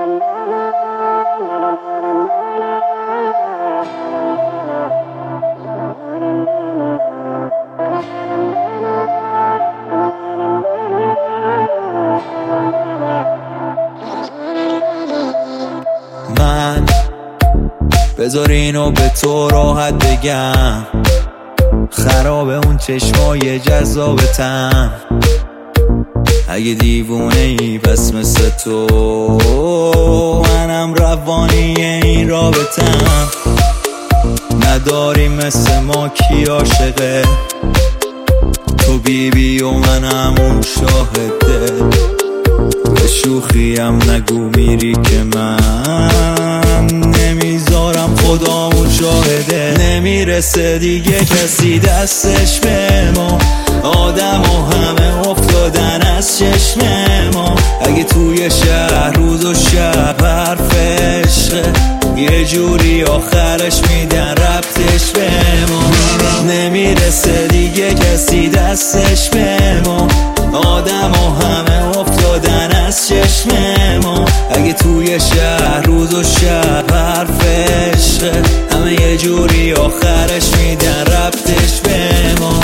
من بذار اینو به تو راحت بگم، خراب اون چشمای جذابتم. اگه دیوونه ای پس مثل تو منم روانی این رابطم. نداری مثل ما کی عاشقه، تو بیبی و منم اون شاهده. به شوخیم نگو میری که من نمیذارم خدامون شاهده. نمیرسه دیگه کسی دستش به ما، آدم و همه افتادن از چشم ما. اگه توی شهر روز و شب حرف عشقه، یه جوری آخرش میدن ربطش به ما. نمیرسه دیگه کسی دستش به ما، آدم و همه افتادن از چشم ما. اگه توی شهر روز و شب حرف عشقه، همه یه جوری آخرش میدن ربطش به ما.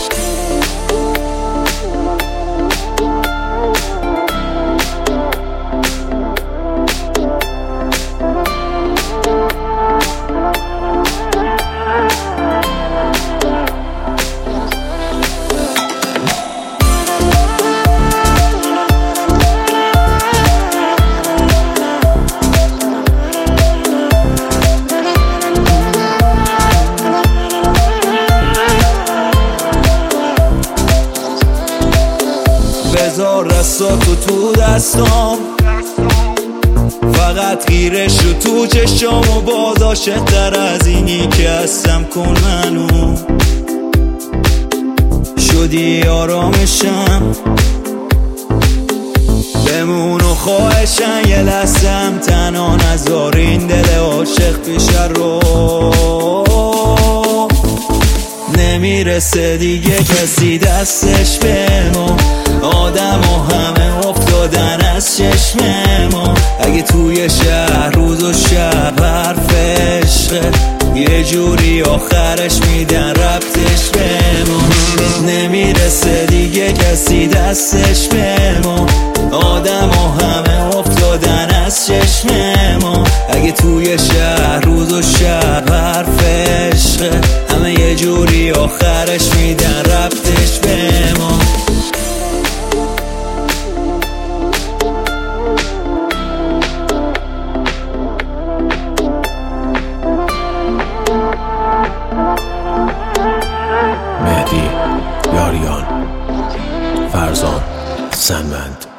بذار دستاتو تو دستام، فقط خیره شو تو چشام و باز عاشق‌تر از اینی که هستم کن منو. شدی آرامشم، بمون و خواهشن یه لحظم تنها نذار این دل عاشق پیش رو. نمیرسه دیگه کسی دستش به ما، آدم و همه افتادن از چشم ما. اگه توی شهر روز و شب حرف عشقه، یه جوری آخرش میدن ربطش به ما. نمیرسه دیگه کسی دستش به ما، آدم و همه افتادن از چشم ما. اگه توی شهر روز و شب حرف عشقه، همه یه جوری آخرش میدن ربطش به ما. مهدی، یاریان، فرزان، سنمند.